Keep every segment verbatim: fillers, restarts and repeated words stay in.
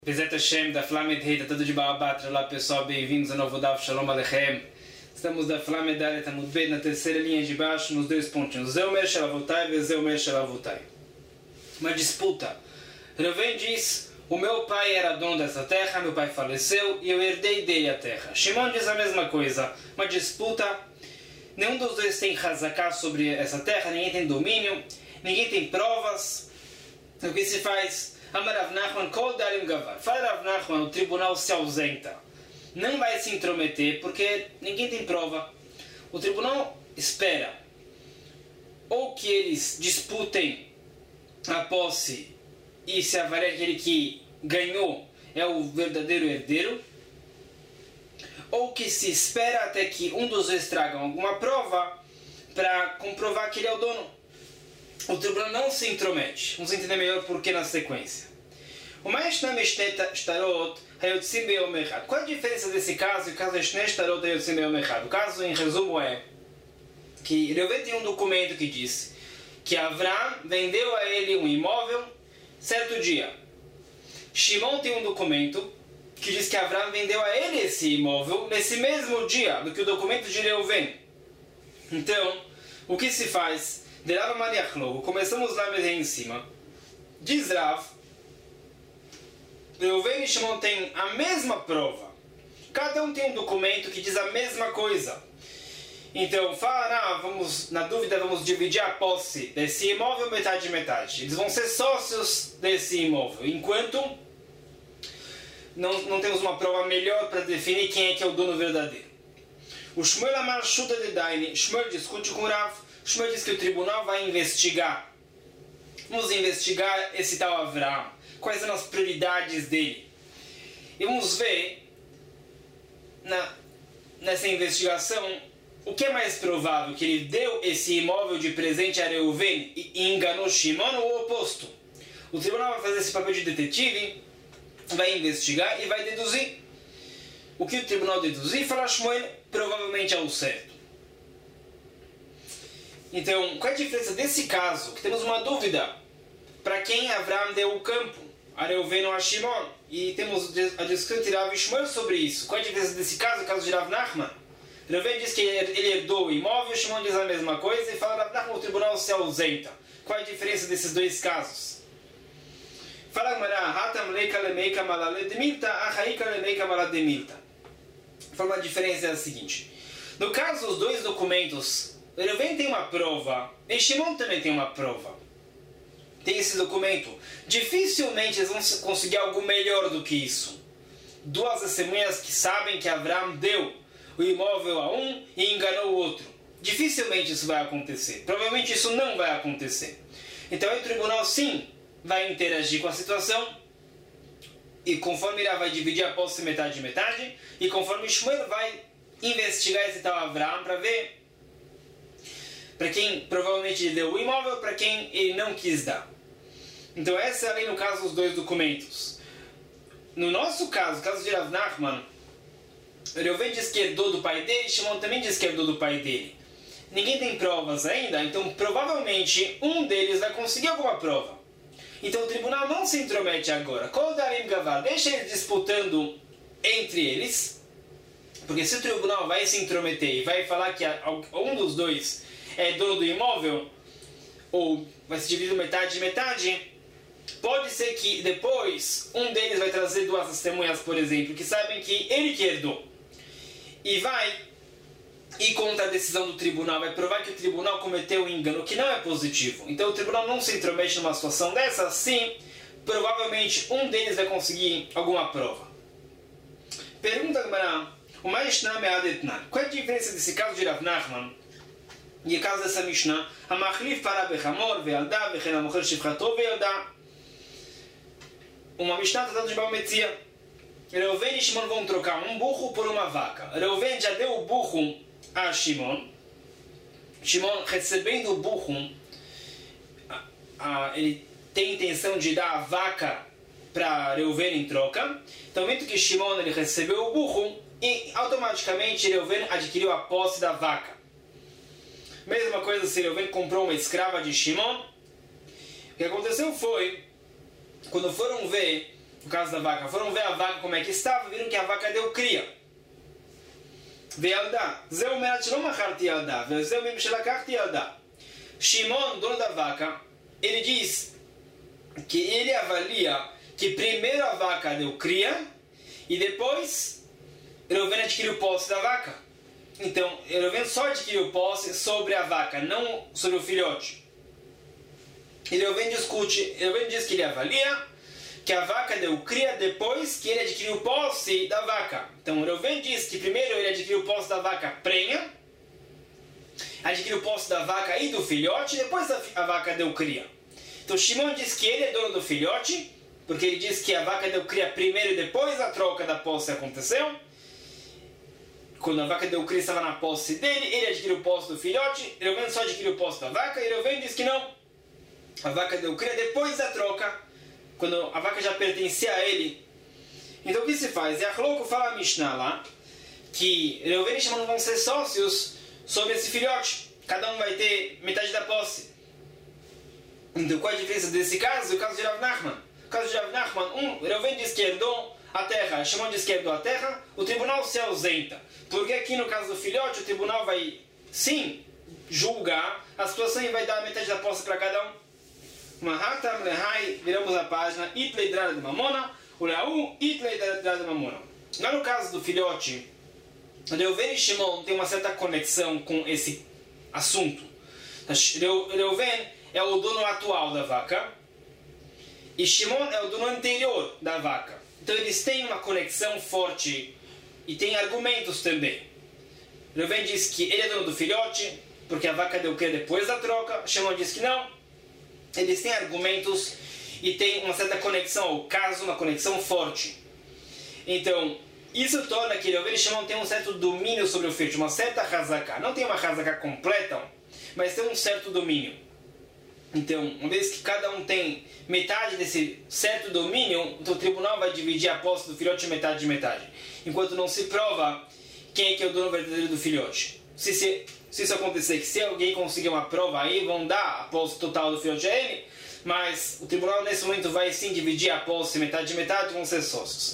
Bezat Hashem, da Flamed Rei, tá tudo de Baabat. Olá pessoal, bem-vindos ao novo Daf Shalom Aleichem. Estamos da Flamed Dalet Amud Bet, na terceira linha de baixo, nos dois pontinhos. Zeu Mer Shalavutai e Zeu Mer Shalavutai. Uma disputa. Reuven diz, o meu pai era dono dessa terra, meu pai faleceu e eu herdei dele a terra. Shimon diz a mesma coisa. Uma disputa. Nenhum dos dois tem hazaká sobre essa terra, ninguém tem domínio, ninguém tem provas. O que se faz? Amar Rav Nachman, Kol Darim Gavar. Fala Rav Nachman, o tribunal se ausenta. Não vai se intrometer porque ninguém tem prova. O tribunal espera ou que eles disputem a posse e se avalia que aquele que ganhou é o verdadeiro herdeiro, ou que se espera até que um dos dois tragam alguma prova para comprovar que ele é o dono. O tribunal não se intromete. Vamos entender melhor por que na sequência. O Maishna Mishneh Shtarot Hayotzim Beyom Echad. Qual a diferença desse caso e o caso de Mishneh Shtarot Hayotzim Beyom Echad? O caso, em resumo, é que Reuven tem um documento que diz que Avram vendeu a ele um imóvel certo dia. Shimon tem um documento que diz que Avram vendeu a ele esse imóvel nesse mesmo dia do que o documento de Reuven. Então, o que se faz? De Rav Mariach Logo, começamos lá mesmo em cima. Diz Rav, Reuven e Shimon têm a mesma prova. Cada um tem um documento que diz a mesma coisa. Então, fala, ah, vamos, na dúvida, vamos dividir a posse desse imóvel metade e metade. Eles vão ser sócios desse imóvel, enquanto não, não temos uma prova melhor para definir quem é que é o dono verdadeiro. O Shmuel Amar Shuta de Daini, Shmuel discute com Rav. Shmuel diz que o tribunal vai investigar. Vamos investigar esse tal Avram. Quais são as prioridades dele? E vamos ver na, nessa investigação o que é mais provável, que ele deu esse imóvel de presente a Reuven e, e enganou Shimon, ou o oposto. O tribunal vai fazer esse papel de detetive, vai investigar e vai deduzir. O que o tribunal deduzir, fala Shmuel, provavelmente é o certo. Então, qual é a diferença desse caso? Que temos uma dúvida. Para quem Avram deu o campo? A Reuven ou a Shimon? E temos a discussão de Rav Shmuel sobre isso. Qual é a diferença desse caso? O caso de Rav Nachman? Reuven diz que ele herdou o imóvel, Shimon diz a mesma coisa e fala Rav Nachman, o tribunal se ausenta. Qual é a diferença desses dois casos? Fala Gmará, Hatam leika lemeika malale demilta, achaika lemeika malale demilta. Fala, a diferença é a seguinte. No caso, os dois documentos, Reuven tem uma prova e Shimon também tem uma prova. Tem esse documento. Dificilmente eles vão conseguir algo melhor do que isso. Duas testemunhas que sabem que Avram deu o imóvel a um e enganou o outro. Dificilmente isso vai acontecer. Provavelmente isso não vai acontecer. Então o tribunal sim vai interagir com a situação. E conforme ele vai dividir a posse metade e metade. E conforme Shmuel vai investigar esse tal Avram para ver para quem provavelmente ele deu o imóvel, para quem ele não quis dar. Então essa é a lei no caso dos dois documentos. No nosso caso, o caso de Rav Nachman, Reuven diz que herdou do pai dele, Shimon também diz que herdou do pai dele. Ninguém tem provas ainda, então provavelmente um deles vai conseguir alguma prova. Então o tribunal não se intromete agora. Kol Darim Gavar, deixa eles disputando entre eles, porque se o tribunal vai se intrometer e vai falar que um dos dois é dono do imóvel, ou vai se dividir metade e metade, pode ser que depois um deles vai trazer duas testemunhas, por exemplo, que sabem que ele que herdou, e vai ir contra a decisão do tribunal, vai provar que o tribunal cometeu um engano, que não é positivo. Então o tribunal não se intromete numa situação dessa, sim, provavelmente um deles vai conseguir alguma prova. Pergunta Gmará, o Maishna Me'adetnan, qual é a diferença desse caso de Rav Nachman e o caso dessa Mishnah? Amachlif para bechamor ve'alda ve'chen amocher shivchato ve'alda. Uma Mishnah tratando de Balmetzia. Reuven e Shimon vão trocar um burro por uma vaca. Reuven já deu o burro a Shimon. Shimon, recebendo o burro, a, a, ele tem a intenção de dar a vaca para Reuven em troca. Então, no momento que Shimon ele recebeu o burro, e automaticamente Reuven adquiriu a posse da vaca. Mesma coisa se Reuven comprou uma escrava de Shimon. O que aconteceu foi, quando foram ver no caso da vaca, foram ver a vaca como é que estava, viram que a vaca deu cria. Ve'aldá. Zeu merat shelo macharti yaldá. Ve'zeu mem shelakachti yaldá. Shimon, dono da vaca, ele diz que ele avalia que primeiro a vaca deu cria e depois Reuven adquiriu posse da vaca. Então, Reuven só adquiriu posse sobre a vaca, não sobre o filhote. E Reuven discute, Reuven diz que ele avalia que a vaca deu cria depois que ele adquiriu posse da vaca. Então, Reuven diz que primeiro ele adquiriu posse da vaca prenha, adquiriu posse da vaca e do filhote, e depois a vaca deu cria. Então, Shimon diz que ele é dono do filhote, porque ele diz que a vaca deu cria primeiro e depois a troca da posse aconteceu. Quando a vaca deu cria estava na posse dele, ele adquiriu posse do filhote, Reuven só adquiriu posse da vaca, e Reuven diz que não. A vaca deu cria depois da troca, quando a vaca já pertencia a ele. Então o que se faz? Yachloco fala a Mishnah lá, que Reuven e Shimon vão ser sócios sobre esse filhote. Cada um vai ter metade da posse. Então qual é a diferença desse caso e o caso de Rav Nachman? No caso de Rav Nachman, um, Reuven diz que herdou a terra, Shimon diz que herdou a terra, o tribunal se ausenta. Porque aqui no caso do filhote, o tribunal vai, sim, julgar a situação e vai dar metade da posse para cada um. Mahatam lehai, viramos a página, itlei drada de mamona, ulaú, itlei drada de mamona. Lá no caso do filhote, Reuven e Shimon tem uma certa conexão com esse assunto. Reuven é o dono atual da vaca e Shimon é o dono anterior da vaca. Então eles têm uma conexão forte e tem argumentos também. Reuven diz que ele é dono do filhote porque a vaca deu cria depois da troca. Shimon diz que não. Eles têm argumentos e tem uma certa conexão ao caso, uma conexão forte. Então, isso torna que Reuven e Shimon tem um certo domínio sobre o filhote, uma certa hazaká. Não tem uma hazaká completa, mas tem um certo domínio. Então, uma vez que cada um tem metade desse certo domínio, então o tribunal vai dividir a posse do filhote metade de metade. Enquanto não se prova quem é que é o dono verdadeiro do filhote. Se, se, se isso acontecer, que se alguém conseguir uma prova aí, vão dar a posse total do filhote a ele, mas o tribunal nesse momento vai sim dividir a posse metade de metade, vão ser sócios.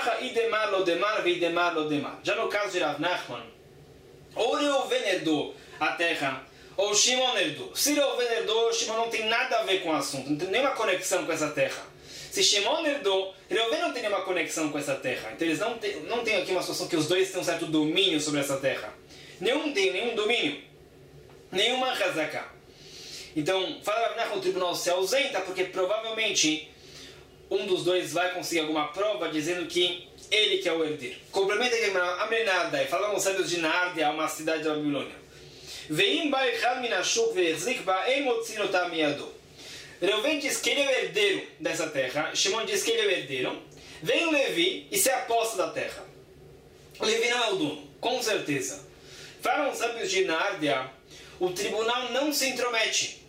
Já no caso de Rav Nachman, ou Reuven herdou a terra, ou Shimon herdou. Se Reuven herdou, Shimon não tem nada a ver com o assunto, não tem nenhuma conexão com essa terra. Se Shimon herdou, Reuven não tem nenhuma conexão com essa terra. Então eles não têm não tem aqui uma situação que os dois têm um certo domínio sobre essa terra. Nenhum tem nenhum domínio, nenhuma hazaká. Então, fala Rav Nachman, o tribunal se ausenta porque provavelmente um dos dois vai conseguir alguma prova dizendo que ele que é o herdeiro. Complementa aqui a Amrinadai, falavam os sábios de Nárdia, uma cidade da Babilônia. Veim ba'echad min hashuk ve'echzik ba'em motzin otam miyado. Reuven diz que ele é o herdeiro dessa terra, Shimon diz que ele é o herdeiro. Vem o Levi e se aposta da terra. O Levi não é o dono, com certeza. Falam os sábios de Nárdia, o tribunal não se intromete.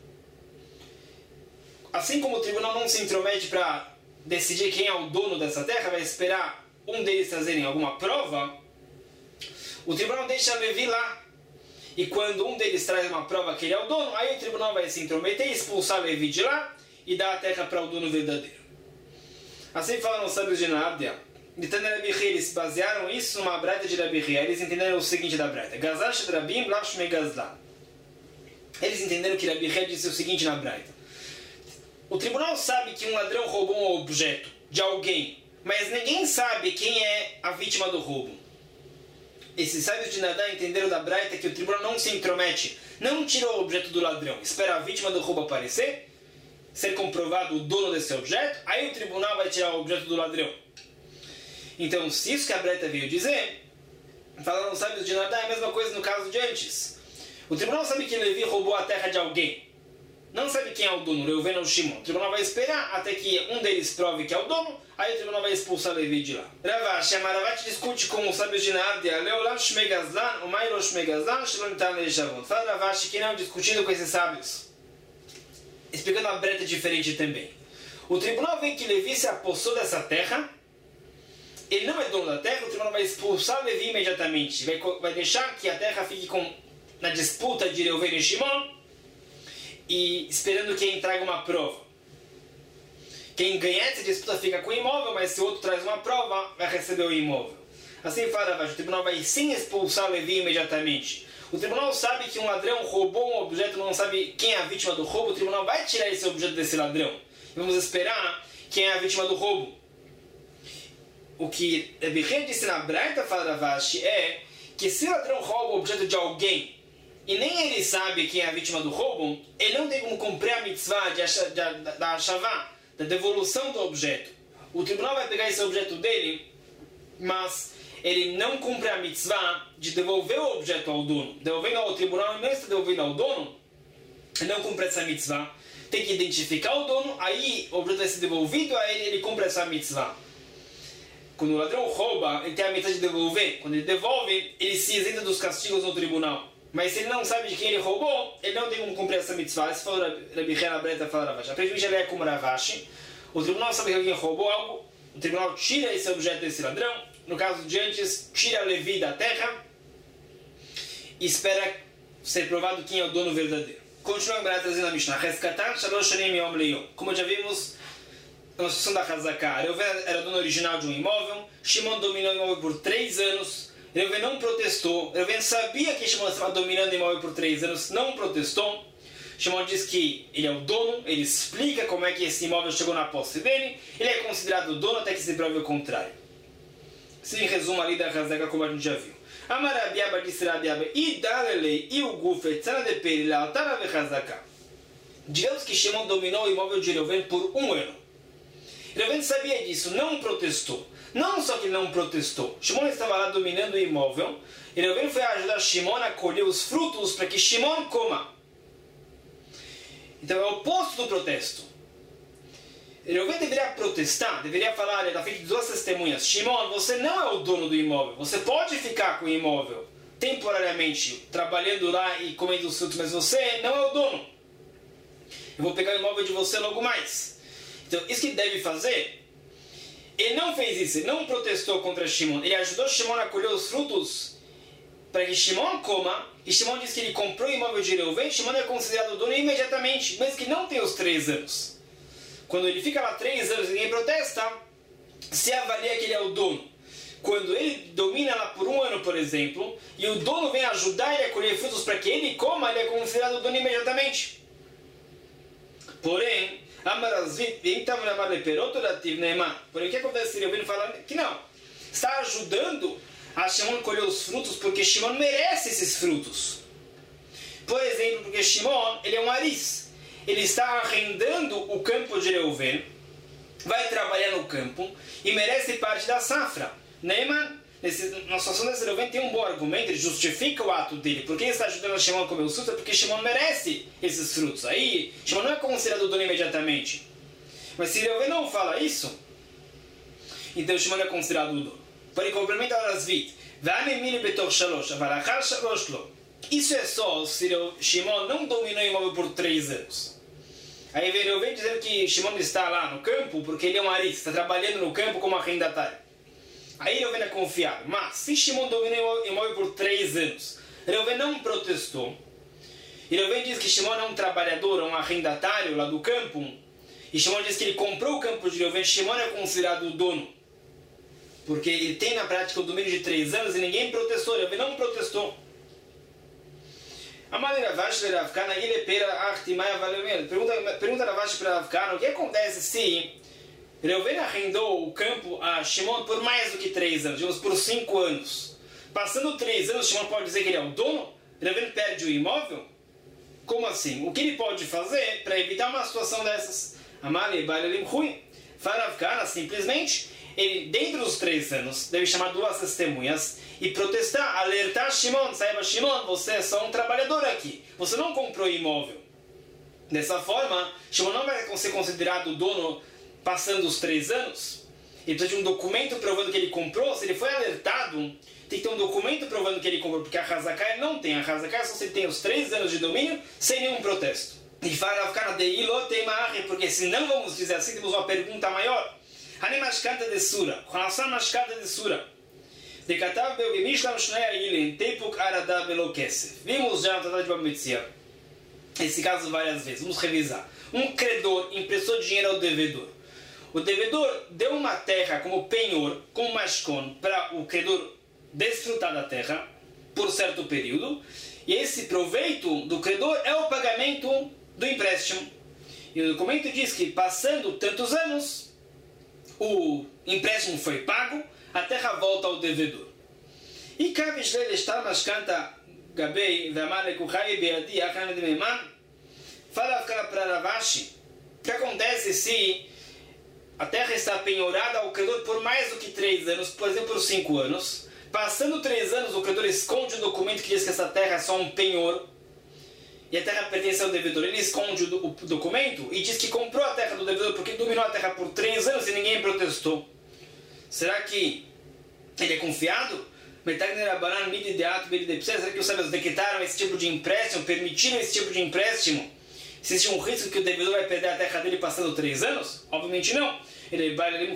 Assim como o tribunal não se intromete para decidir quem é o dono dessa terra, vai esperar um deles trazerem alguma prova, o tribunal deixa Levi lá. E quando um deles traz uma prova que ele é o dono, aí o tribunal vai se intrometer, expulsar Levi de lá e dar a terra para o dono verdadeiro. Assim falam os sábios de Nárdia. Eles basearam isso numa braita de Rabi Hia. Eles entenderam o seguinte da braita. Gazash Rabim Lashmei Gazlan. Eles entenderam que Rabi Hia disse o seguinte na braita. O tribunal sabe que um ladrão roubou um objeto de alguém, mas ninguém sabe quem é a vítima do roubo. Esses sábios de Nadá entenderam da braita que o tribunal não se intromete, não tira o objeto do ladrão, espera a vítima do roubo aparecer, ser comprovado o dono desse objeto, aí o tribunal vai tirar o objeto do ladrão. Então, se isso que a braita veio dizer, falando os sábios de Nadá, é a mesma coisa no caso de antes. O tribunal sabe que Levi roubou a terra de alguém, não sabe quem é o dono, Reuven ou Shimon. O tribunal vai esperar até que um deles prove que é o dono, aí o tribunal vai expulsar Levi de lá. Ravashi, Ravashi discute com os sábios de Nárdia, Leolam Shmei Gazlan, o Mairo Shmei Gazlan, Shalom Nitan Leishavon. Fala Ravashi que não, discutindo com esses sábios, explicando uma breta diferente também. O tribunal vê que Levi se apossou dessa terra, ele não é dono da terra, o tribunal vai expulsar Levi imediatamente, vai, vai deixar que a terra fique com, na disputa de Reuven e Shimon, e esperando que ele traga uma prova. Quem ganhar essa disputa fica com o imóvel, mas se o outro traz uma prova, vai receber o imóvel. Assim fala Ravashi, o tribunal vai sim expulsar o Levi imediatamente. O tribunal sabe que um ladrão roubou um objeto, não sabe quem é a vítima do roubo, o tribunal vai tirar esse objeto desse ladrão. Vamos esperar quem é a vítima do roubo. O que Rebbe Chia disse na Braita, fala Ravashi, é que se o ladrão rouba o objeto de alguém e nem ele sabe quem é a vítima do roubo, ele não tem como cumprir a mitzvah de acha, de, da, da Hashavá, da devolução do objeto. O tribunal vai pegar esse objeto dele, mas ele não cumpre a mitzvah de devolver o objeto ao dono. Devolvendo ao tribunal e não está devolvendo ao dono, ele não cumpre essa mitzvah. Tem que identificar o dono, aí o objeto vai ser devolvido a ele, ele cumpre essa mitzvah. Quando o ladrão rouba, ele tem a mitzvah de devolver. Quando ele devolve, ele se isenta dos castigos no tribunal. Mas se ele não sabe de quem ele roubou, ele não tem como cumprir essa mitzvah. Se for Rebbe Chia na Braita, fala Ravashi. A prejuízo é como Ravashi. O tribunal sabe que alguém roubou algo, o tribunal tira esse objeto desse ladrão. No caso de antes, tira a Levi da terra e espera ser provado quem é o dono verdadeiro. Continuando a trazendo a Mishnah. Rescatar Shalosh Shanim Yom Leyom. Como já vimos na situação da Hazaká, Reuven era dono original de um imóvel, Shimon dominou o imóvel por três anos, Reuven não protestou, Reuven sabia que Shimon estava dominando o imóvel por três anos, não protestou. Shimon diz que ele é o dono, ele explica como é que esse imóvel chegou na posse dele, ele é considerado dono até que se prove o contrário. Assim, em resumo ali da Hazaká, como a gente já viu. Amarabiaba disse Rabiaba, e Dalelei, e o Gufe, Tzana de Peri, Lealtara ve Hazaká. Digamos que Shimon dominou o imóvel de Reuven por um ano. Reuven sabia disso, não protestou. Não só que não protestou. Shimon estava lá dominando o imóvel, e Reuven foi ajudar Shimon a colher os frutos para que Shimon coma. Então é o oposto do protesto. Reuven deveria protestar, deveria falar na frente de duas testemunhas: Shimon, você não é o dono do imóvel, você pode ficar com o imóvel temporariamente, trabalhando lá e comendo os frutos, mas você não é o dono. Eu vou pegar o imóvel de você logo mais. Então, isso que ele deve fazer, ele não fez isso, ele não protestou contra Shimon, ele ajudou Shimon a colher os frutos para que Shimon coma, e Shimon diz que ele comprou o imóvel de Reuven, Shimon é considerado dono imediatamente, mesmo que não tenha os três anos. Quando ele fica lá três anos e ninguém protesta, se avalia que ele é o dono. Quando ele domina lá por um ano, por exemplo, e o dono vem ajudar ele a colher frutos para que ele coma, ele é considerado dono imediatamente. Porém, Porém, o que acontece se Reuven fala que não? Está ajudando a Shimon colher os frutos porque Shimon merece esses frutos. Por exemplo, porque Shimon, ele é um aris. Ele está arrendando o campo de Reuven, vai trabalhar no campo e merece parte da safra. Neyman, na situação desse Reuven tem um bom argumento, ele justifica o ato dele. Porque ele está ajudando a Shimon a comer os frutos é porque Shimon merece esses frutos. Aí, Shimon não é considerado dono imediatamente. Mas se Reuven não fala isso, então Shimon é considerado o dono. Porém, complementa a Rasvit. Isso é só se Shimon não dominou o imóvel por três anos. Aí vem Reuven dizendo que Shimon está lá no campo porque ele é um aris, está trabalhando no campo como arrendatário. Aí Reuven é confiado. Mas se Shimon dominou o imóvel por três anos, Reuven não protestou, e Reuven diz que Shimon é um trabalhador, um arrendatário lá do campo, e Shimon diz que ele comprou o campo de Reuven, Shimon é considerado o dono, porque ele tem na prática o domínio de três anos e ninguém protestou, Reuven não protestou. A maneira Ravashi de Rav Kana, ele pera artimaya valeu mesmo. Pergunta, pergunta Ravashi para Rav Kana, o que acontece se Reuven arrendou o campo a Shimon por mais do que três anos, digamos por cinco anos. Passando três anos, Shimon pode dizer que ele é o dono? Reuven perde o imóvel? Como assim? O que ele pode fazer para evitar uma situação dessas? Amale Bailelim Hui. Fala Rav Kana, simplesmente, ele, dentro dos três anos, deve chamar duas testemunhas e protestar, alertar Shimon, saiba Shimon, você é só um trabalhador aqui, você não comprou imóvel. Dessa forma, Shimon não vai ser considerado dono passando os três anos. Ele precisa de um documento provando que ele comprou. Se ele foi alertado, tem que ter um documento provando que ele comprou, porque a Hazaká não tem. A Hazaká é só se ele tem os três anos de domínio sem nenhum protesto. E fala ficar de Ilotemahe, porque se não vamos dizer assim, temos uma pergunta maior. Hanemashkata de Sura, com relação a Mashkata de Sura. Dekatav Beugimishlam Shnei Ilin, Teipuk Arada Belokesef. Vimos já no Tratado de Bamitzia esse caso várias vezes. Vamos revisar. Um credor emprestou dinheiro ao devedor. o devedor deu uma terra como penhor, como mashkon, para o credor desfrutar da terra por certo período, e esse proveito do credor é o pagamento do empréstimo. E o documento diz que, passando tantos anos, o empréstimo foi pago, a terra volta ao devedor. E Kavish Lelestar Mashkanta Gabei Vamalekuhai Beadi Achan de Meman fala para Ravashi o que acontece se a terra está penhorada ao credor por mais do que três anos, por exemplo, por cinco anos. Passando três anos, o credor esconde um documento que diz que essa terra é só um penhor e a terra pertence ao devedor. Ele esconde o, do, o documento e diz que comprou a terra do devedor porque dominou a terra por três anos e ninguém protestou. Será que ele é confiado? Será que os sábios decretaram esse tipo de empréstimo, permitiram esse tipo de empréstimo? Existe um risco que o devedor vai perder a terra dele passando três anos? Obviamente não. Ele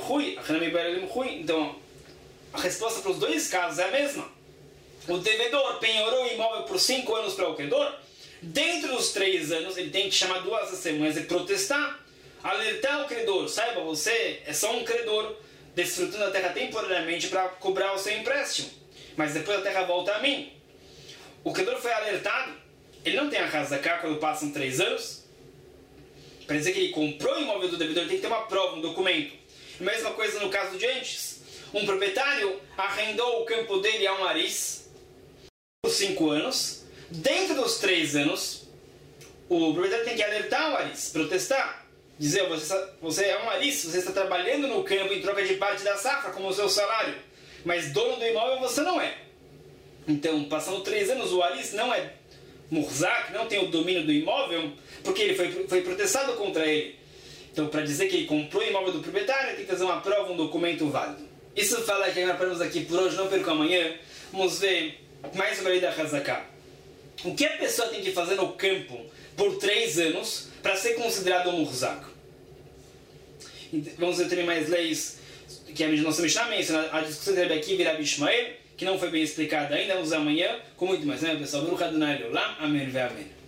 Então, a resposta para os dois casos é a mesma. O devedor penhorou o imóvel por cinco anos para o credor. Dentro dos três anos, ele tem que chamar duas testemunhas e protestar, alertar o credor. Saiba, você é só um credor desfrutando a terra temporariamente para cobrar o seu empréstimo. Mas depois a terra volta a mim. O credor foi alertado. Ele não tem a Hazaká quando passam três anos. Para dizer que ele comprou o imóvel do devedor, tem que ter uma prova, um documento. A mesma coisa no caso de antes. Um proprietário arrendou o campo dele a um aris por cinco anos. Dentro dos três anos, o proprietário tem que alertar o aris, protestar. Dizer, você, está, você é um aris, você está trabalhando no campo em troca de parte da safra, como o seu salário. Mas dono do imóvel você não é. Então, passando três anos, o aris não é murzak, não tem o domínio do imóvel, porque ele foi, foi protestado contra ele. Então, para dizer que ele comprou o imóvel do proprietário, tem que fazer uma prova, um documento válido. Isso fala que nós paramos aqui por hoje, não perca amanhã. Vamos ver mais sobre a lei da Hazaká. O que a pessoa tem que fazer no campo por três anos para ser considerado um murzak? Vamos ver também mais leis que a nossa Mishnah menciona, a discussão de Rabi Akiva e Rabi Ishmael, que não foi bem explicada ainda. Vamos ver amanhã com muito mais, né, pessoal? Baruch Adonai Leolam. Amém ve amém.